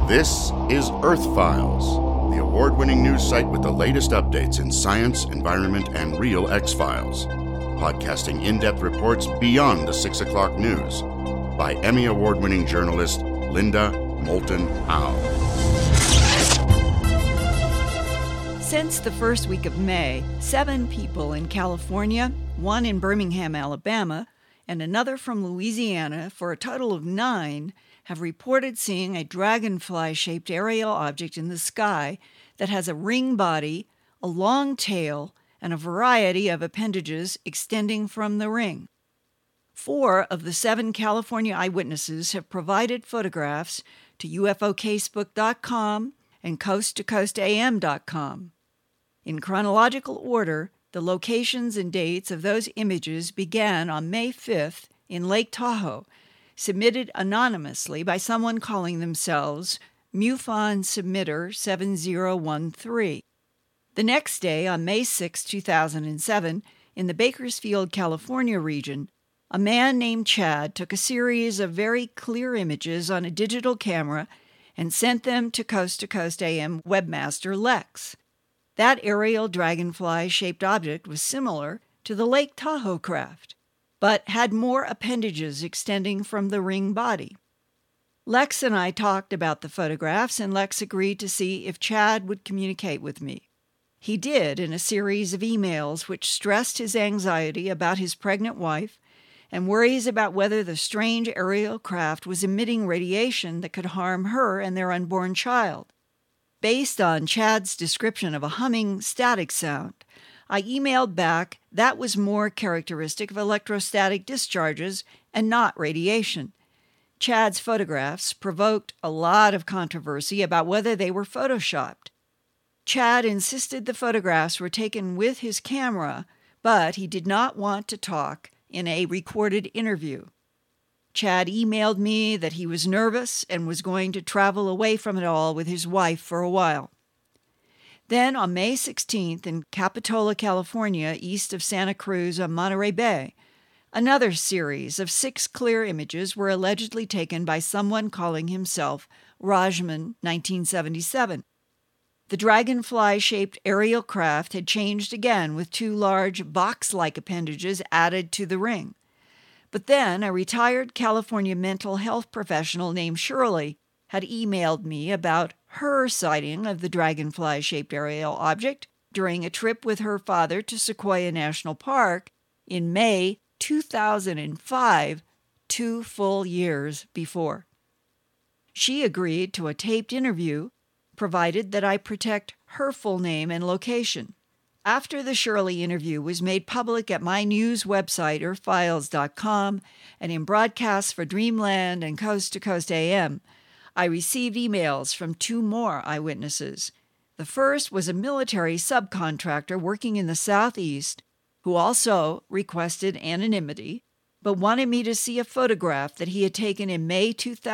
This is Earth Files, the award-winning news site with the latest updates in science, environment, and real X-Files. Podcasting in-depth reports beyond the 6 o'clock news by Emmy Award-winning journalist Linda Moulton Howe. Since the first week of May, 7 people in California, 1 in Birmingham, Alabama, and another from Louisiana, for a total of 9, have reported seeing a dragonfly-shaped aerial object in the sky that has a ring body, a long tail, and a variety of appendages extending from the ring. 4 of the 7 California eyewitnesses have provided photographs to UFOcasebook.com and CoastToCoastAM.com. In chronological order, the locations and dates of those images began on May 5th in Lake Tahoe, submitted anonymously by someone calling themselves MUFON Submitter 7013. The next day, on May 6, 2007, in the Bakersfield, California region, a man named Chad took a series of very clear images on a digital camera and sent them to Coast AM webmaster Lex. That aerial dragonfly-shaped object was similar to the Lake Tahoe craft, but had more appendages extending from the ring body. Lex and I talked about the photographs, and Lex agreed to see if Chad would communicate with me. He did in a series of emails which stressed his anxiety about his pregnant wife and worries about whether the strange aerial craft was emitting radiation that could harm her and their unborn child. Based on Chad's description of a humming static sound, I emailed back that was more characteristic of electrostatic discharges and not radiation. Chad's photographs provoked a lot of controversy about whether they were photoshopped. Chad insisted the photographs were taken with his camera, but he did not want to talk in a recorded interview. Chad emailed me that he was nervous and was going to travel away from it all with his wife for a while. Then, on May 16th, in Capitola, California, east of Santa Cruz on Monterey Bay, another series of 6 clear images were allegedly taken by someone calling himself Rajman 1977. The dragonfly-shaped aerial craft had changed again with 2 large box-like appendages added to the ring. But then a retired California mental health professional named Shirley had emailed me about her sighting of the dragonfly-shaped aerial object during a trip with her father to Sequoia National Park in May 2005, 2 full years before. She agreed to a taped interview, provided that I protect her full name and location. After the Shirley interview was made public at my news website, earthfiles.com, and in broadcasts for Dreamland and Coast to Coast AM, I received emails from 2 more eyewitnesses. The first was a military subcontractor working in the Southeast who also requested anonymity, but wanted me to see a photograph that he had taken in May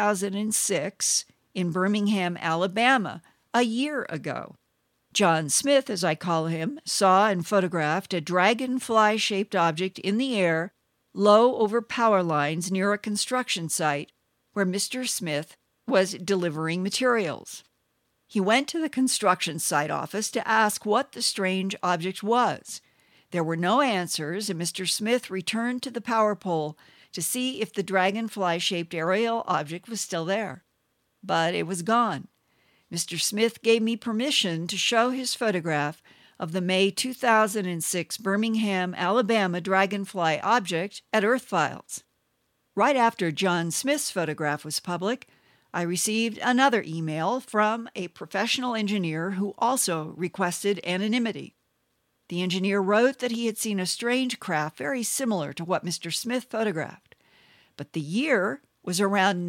2006 in Birmingham, Alabama, a year ago. John Smith, as I call him, saw and photographed a dragonfly-shaped object in the air, low over power lines near a construction site where Mr. Smith was delivering materials. He went to the construction site office to ask what the strange object was. There were no answers, and Mr. Smith returned to the power pole to see if the dragonfly-shaped aerial object was still there. But it was gone. Mr. Smith gave me permission to show his photograph of the May 2006 Birmingham, Alabama dragonfly object at Earth Files. Right after John Smith's photograph was public, I received another email from a professional engineer who also requested anonymity. The engineer wrote that he had seen a strange craft very similar to what Mr. Smith photographed, but the year was around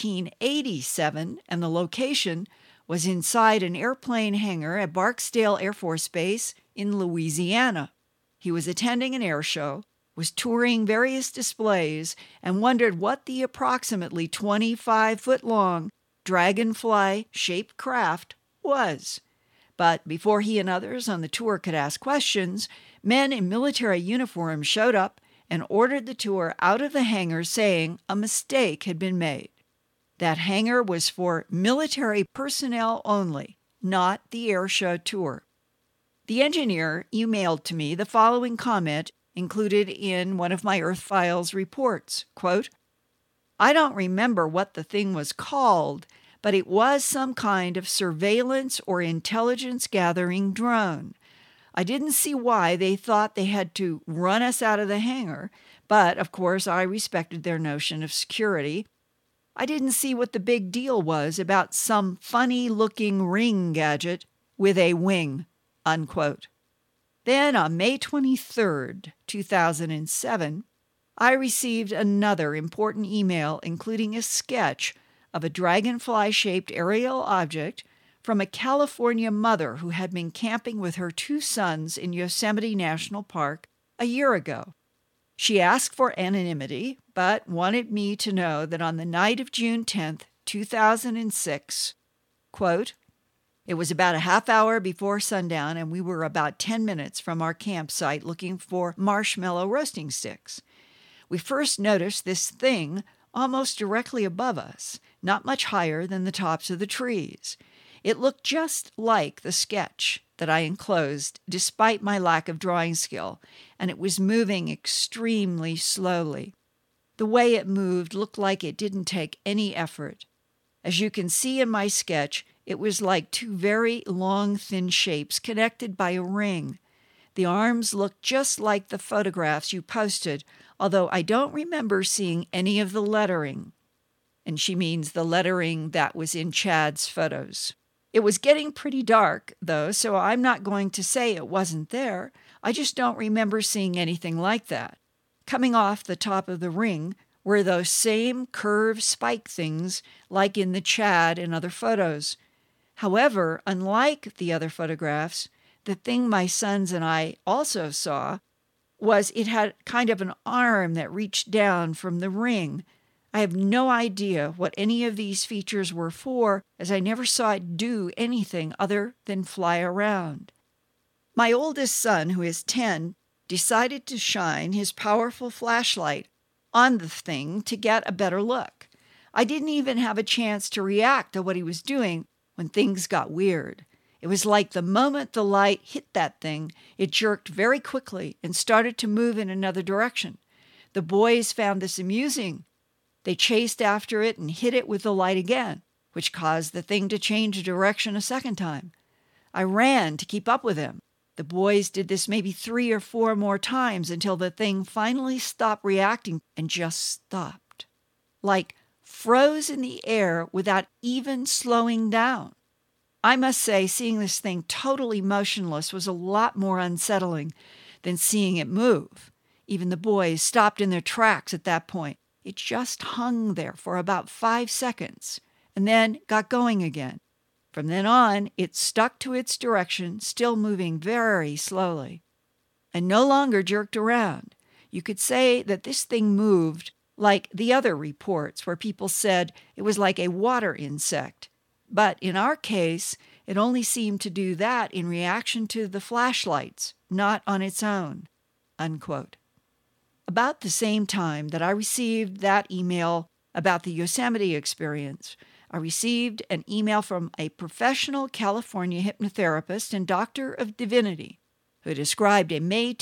1987 and the location was inside an airplane hangar at Barksdale Air Force Base in Louisiana. He was attending an air show, was touring various displays, and wondered what the approximately 25-foot-long dragonfly-shaped craft was. But before he and others on the tour could ask questions, men in military uniforms showed up and ordered the tour out of the hangar, saying a mistake had been made. That hangar was for military personnel only, not the airshow tour. The engineer emailed to me the following comment included in one of my Earth Files reports, quote, "I don't remember what the thing was called, but it was some kind of surveillance or intelligence gathering drone. I didn't see why they thought they had to run us out of the hangar, but of course I respected their notion of security. I didn't see what the big deal was about some funny-looking ring gadget with a wing," unquote. Then on May 23rd, 2007, I received another important email including a sketch of a dragonfly-shaped aerial object from a California mother who had been camping with her 2 sons in Yosemite National Park a year ago. She asked for anonymity, but wanted me to know that on the night of June 10th, 2006, quote, "It was about a half hour before sundown, and we were about 10 minutes from our campsite looking for marshmallow roasting sticks. We first noticed this thing almost directly above us, not much higher than the tops of the trees. It looked just like the sketch that I enclosed, despite my lack of drawing skill, and it was moving extremely slowly. The way it moved looked like it didn't take any effort. As you can see in my sketch, it was like 2 very long, thin shapes connected by a ring. The arms looked just like the photographs you posted, although I don't remember seeing any of the lettering." And she means the lettering that was in Chad's photos. "It was getting pretty dark, though, so I'm not going to say it wasn't there. I just don't remember seeing anything like that. Coming off the top of the ring were those same curved spike things like in the Chad and other photos. However, unlike the other photographs, the thing my sons and I also saw was it had kind of an arm that reached down from the ring. I have no idea what any of these features were for, as I never saw it do anything other than fly around. My oldest son, who is 10, decided to shine his powerful flashlight on the thing to get a better look. I didn't even have a chance to react to what he was doing when things got weird. It was like the moment the light hit that thing, it jerked very quickly and started to move in another direction. The boys found this amusing. They chased after it and hit it with the light again, which caused the thing to change direction a second time. I ran to keep up with them. The boys did this maybe 3 or 4 more times until the thing finally stopped reacting and just stopped. Like froze in the air without even slowing down. I must say, seeing this thing totally motionless was a lot more unsettling than seeing it move. Even the boys stopped in their tracks at that point. It just hung there for about 5 seconds and then got going again. From then on, it stuck to its direction, still moving very slowly, and no longer jerked around. You could say that this thing moved like the other reports where people said it was like a water insect. But in our case, it only seemed to do that in reaction to the flashlights, not on its own," unquote. About the same time that I received that email about the Yosemite experience, I received an email from a professional California hypnotherapist and doctor of divinity who described a May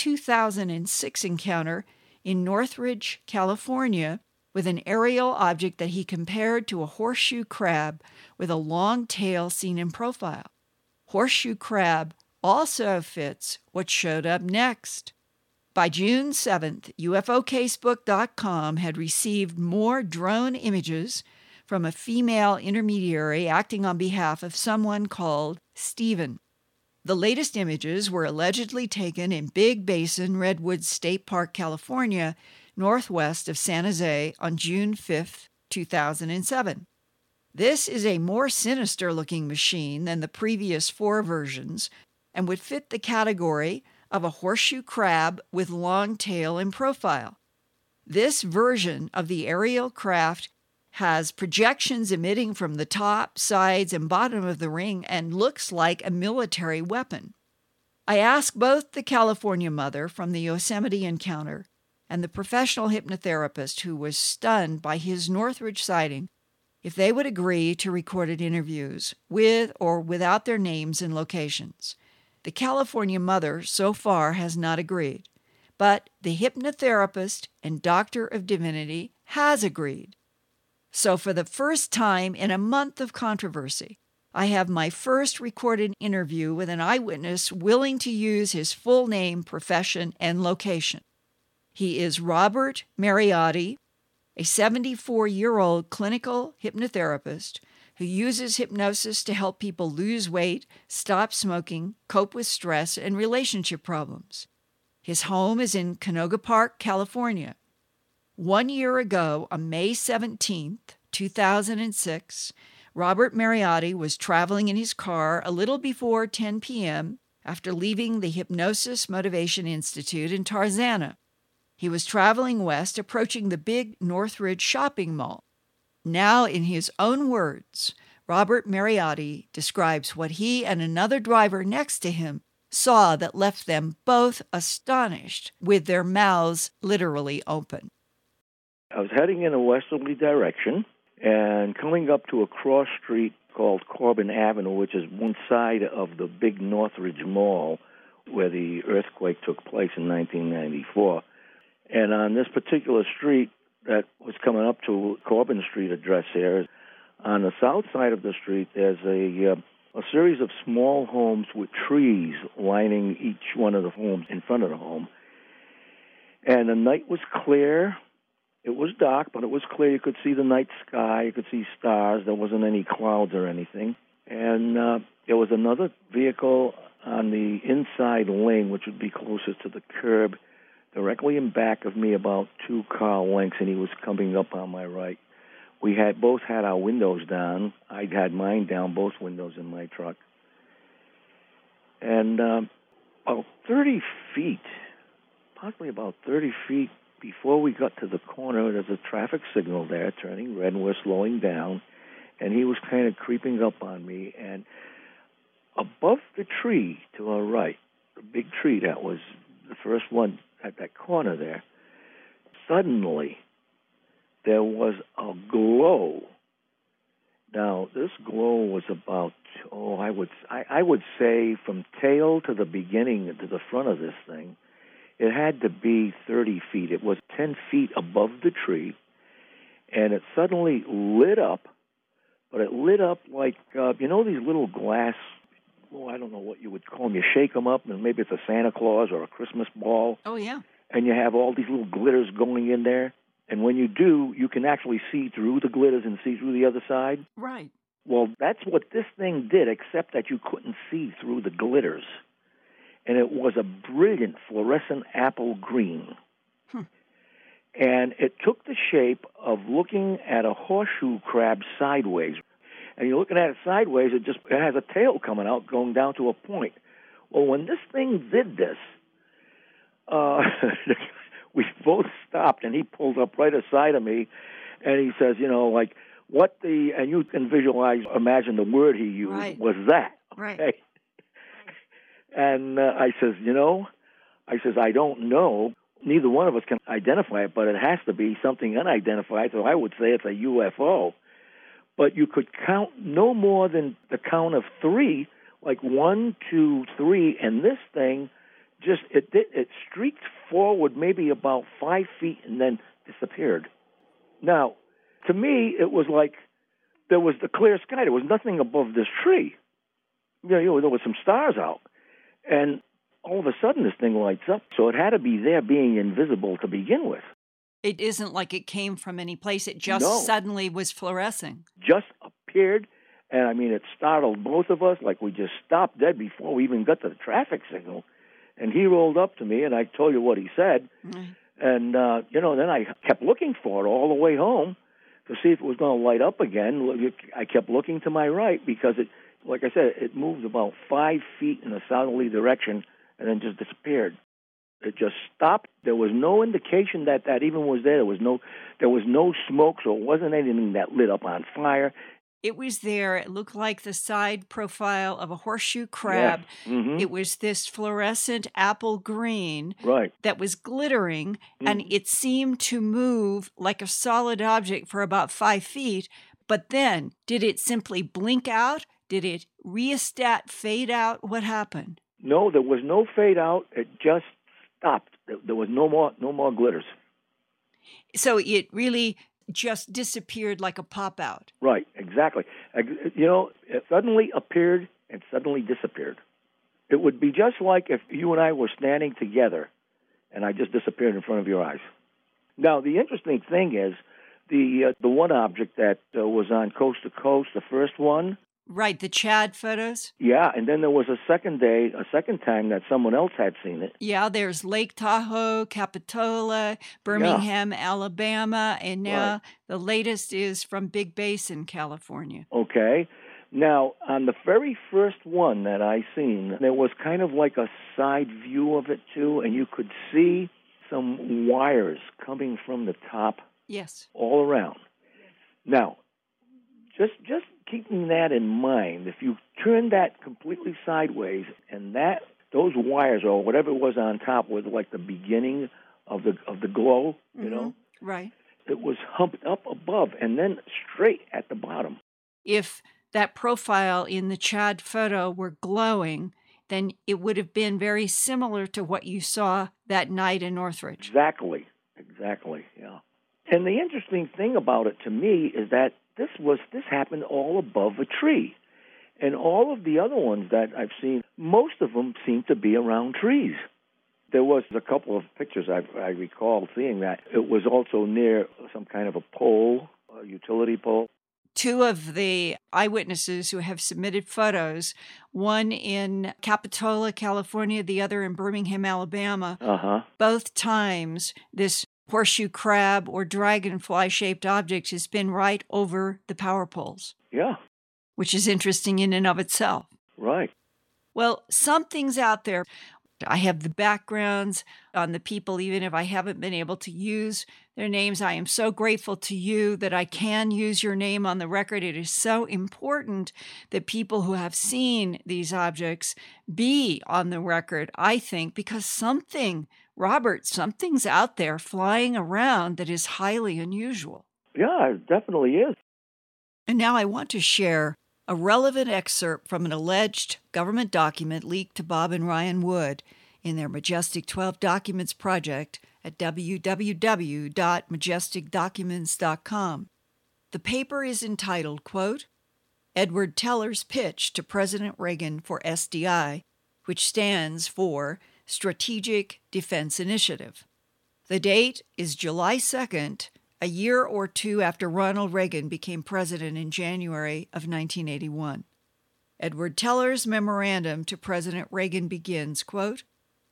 2006 encounter in Northridge, California, with an aerial object that he compared to a horseshoe crab with a long tail seen in profile. Horseshoe crab also fits what showed up next. By June 7th, UFOcasebook.com had received more drone images from a female intermediary acting on behalf of someone called Stephen. The latest images were allegedly taken in Big Basin Redwoods State Park, California, northwest of San Jose on June 5th, 2007. This is a more sinister-looking machine than the previous 4 versions and would fit the category of a horseshoe crab with long tail in profile. This version of the aerial craft has projections emitting from the top, sides, and bottom of the ring and looks like a military weapon. I asked both the California mother from the Yosemite encounter and the professional hypnotherapist who was stunned by his Northridge sighting if they would agree to recorded interviews with or without their names and locations. The California mother so far has not agreed, but the hypnotherapist and doctor of divinity has agreed. So for the first time in a month of controversy, I have my first recorded interview with an eyewitness willing to use his full name, profession, and location. He is Robert Mariotti, a 74-year-old clinical hypnotherapist who uses hypnosis to help people lose weight, stop smoking, cope with stress, and relationship problems. His home is in Canoga Park, California. 1 year ago, on May 17th, 2006, Robert Mariotti was traveling in his car a little before 10 p.m. after leaving the Hypnosis Motivation Institute in Tarzana. He was traveling west, approaching the big Northridge shopping mall. Now, in his own words, Robert Mariotti describes what he and another driver next to him saw that left them both astonished, with their mouths literally open. I was heading in a westerly direction and coming up to a cross street called Corbin Avenue, which is one side of the big Northridge Mall where the earthquake took place in 1994. And on this particular street that was coming up to Corbin Street address here, on the south side of the street, there's a series of small homes with trees lining each one of the homes in front of the home. And the night was clear. It was dark, but it was clear. You could see the night sky. You could see stars. There wasn't any clouds or anything. And there was another vehicle on the inside lane, which would be closest to the curb, directly in back of me, about 2 car lengths, and he was coming up on my right. We had both had our windows down. I had mine down, both windows in my truck. And about 30 feet, possibly about 30 feet before we got to the corner, there's a traffic signal there turning red, and we're slowing down. And he was kind of creeping up on me. And above the tree to our right, the big tree that was the first one at that corner there, suddenly there was a glow. Now, this glow was about, I would say from tail to the beginning to the front of this thing, it had to be 30 feet. It was 10 feet above the tree, and it suddenly lit up, but it lit up like, these little glass, I don't know what you would call them. You shake them up, and maybe it's a Santa Claus or a Christmas ball. Oh, yeah. And you have all these little glitters going in there. And when you do, you can actually see through the glitters and see through the other side. Right. Well, that's what this thing did, except that you couldn't see through the glitters. And it was a brilliant fluorescent apple green. And it took the shape of looking at a horseshoe crab sideways. And you're looking at it sideways, it has a tail coming out, going down to a point. Well, when this thing did this, we both stopped, and he pulled up right aside of me, and he says, and you can imagine the word he used, right, was that. Right. Okay? And I says, I don't know. Neither one of us can identify it, but it has to be something unidentified, so I would say it's a UFO. But you could count no more than the count of 3, like 1, 2, 3, and this thing it streaked forward maybe about 5 feet and then disappeared. Now, to me, it was like there was the clear sky. There was nothing above this tree. There was some stars out. And all of a sudden, this thing lights up. So it had to be there being invisible to begin with. It isn't like it came from any place. It just suddenly was fluorescing. Just appeared. And, it startled both of us. Like we just stopped dead before we even got to the traffic signal. And he rolled up to me, and I told you what he said. Mm-hmm. And, then I kept looking for it all the way home to see if it was going to light up again. I kept looking to my right because like I said, it moved about 5 feet in a southerly direction and then just disappeared. It just stopped. There was no indication that even was there. There was no smoke, so it wasn't anything that lit up on fire. It was there. It looked like the side profile of a horseshoe crab. Yeah. Mm-hmm. It was this fluorescent apple green, right, that was glittering, and it seemed to move like a solid object for about 5 feet, But then, did it simply blink out? Did it rheostat fade out? What happened? No, there was no fade out. It just stopped. There was no more glitters. So it really just disappeared like a pop out. Right, exactly. It suddenly appeared and suddenly disappeared. It would be just like if you and I were standing together and I just disappeared in front of your eyes. Now, the interesting thing is the one object that was on Coast to Coast, the first one. Right, the Chad photos? Yeah, and then there was a second time that someone else had seen it. Yeah, there's Lake Tahoe, Capitola, Birmingham, Alabama, and now the latest is from Big Basin, California. Okay. Now, on the very first one that I seen, there was kind of like a side view of it, too, and you could see some wires coming from the top. Yes. All around. Now, just keeping that in mind, if you turn that completely sideways and those wires or whatever was on top was like the beginning of the glow, you know? Right. It was humped up above and then straight at the bottom. If that profile in the Chad photo were glowing, then it would have been very similar to what you saw that night in Northridge. Exactly, yeah. And the interesting thing about it to me is that this happened all above a tree. And all of the other ones that I've seen, most of them seem to be around trees. There was a couple of pictures I recall seeing that. It was also near some kind of a pole, a utility pole. Two of the eyewitnesses who have submitted photos, one in Capitola, California, the other in Birmingham, Alabama, both times this horseshoe crab or dragonfly-shaped object has been right over the power poles. Yeah. Which is interesting in and of itself. Right. Well, something's out there. I have the backgrounds on the people, even if I haven't been able to use their names. I am so grateful to you that I can use your name on the record. It is so important that people who have seen these objects be on the record, I think, because something's out there flying around that is highly unusual. Yeah, it definitely is. And now I want to share a relevant excerpt from an alleged government document leaked to Bob and Ryan Wood in their Majestic 12 Documents project at www.majesticdocuments.com. The paper is entitled, quote, Edward Teller's Pitch to President Reagan for SDI, which stands for Strategic Defense Initiative. The date is July 2nd, a year or two after Ronald Reagan became president in January of 1981. Edward Teller's memorandum to President Reagan begins, quote,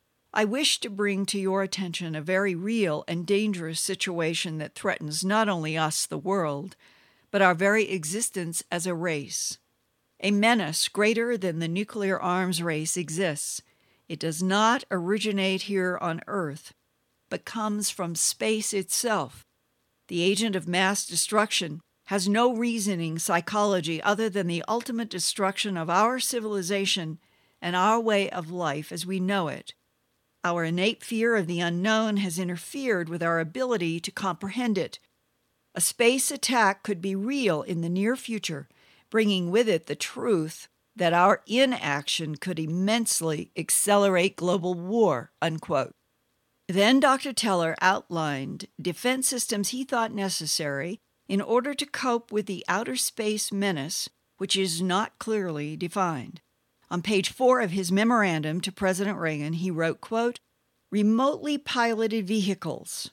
I wish to bring to your attention a very real and dangerous situation that threatens not only us, the world, but our very existence as a race. A menace greater than the nuclear arms race exists. It does not originate here on Earth, but comes from space itself. The agent of mass destruction has no reasoning psychology other than the ultimate destruction of our civilization and our way of life as we know it. Our innate fear of the unknown has interfered with our ability to comprehend it. A space attack could be real in the near future, bringing with it the truth that our inaction could immensely accelerate global war, unquote. Then Dr. Teller outlined defense systems he thought necessary in order to cope with the outer space menace, which is not clearly defined. On page 4 of his memorandum to President Reagan, he wrote, quote, Remotely piloted vehicles,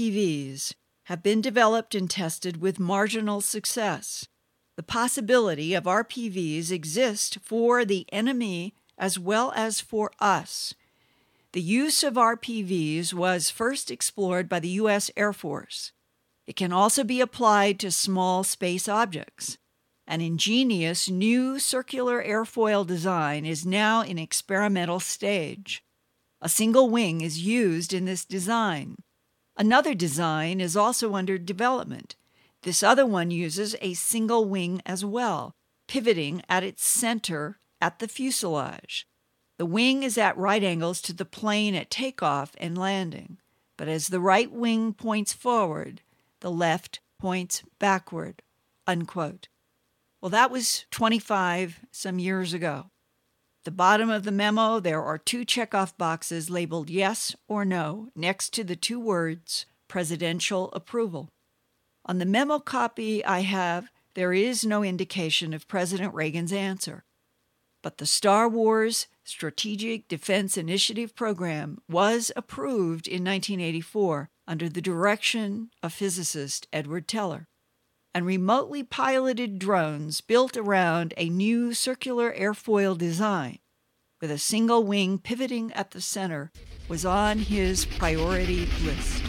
RPVs, have been developed and tested with marginal success. The possibility of RPVs exists for the enemy as well as for us. The use of RPVs was first explored by the U.S. Air Force. It can also be applied to small space objects. An ingenious new circular airfoil design is now in experimental stage. A single wing is used in this design. Another design is also under development. This other one uses a single wing as well, pivoting at its center at the fuselage. The wing is at right angles to the plane at takeoff and landing, but as the right wing points forward, the left points backward. unquote. Well, that was 25 some years ago. At the bottom of the memo, there are 2 checkoff boxes labeled yes or no next to the 2 words presidential approval. On the memo copy I have, there is no indication of President Reagan's answer. But the Star Wars Strategic Defense Initiative program was approved in 1984 under the direction of physicist Edward Teller. And remotely piloted drones built around a new circular airfoil design with a single wing pivoting at the center was on his priority list.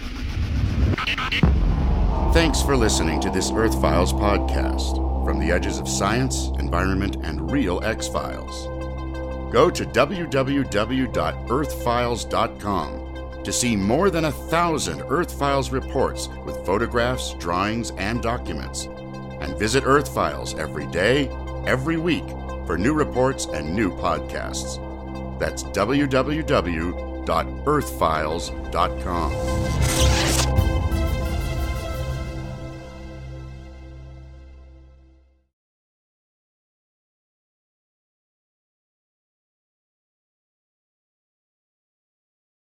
Thanks for listening to this Earth Files podcast from the edges of science, environment, and real X-Files. Go to www.earthfiles.com to see more than 1,000 Earth Files reports with photographs, drawings, and documents. And visit Earth Files every day, every week for new reports and new podcasts. That's www.earthfiles.com.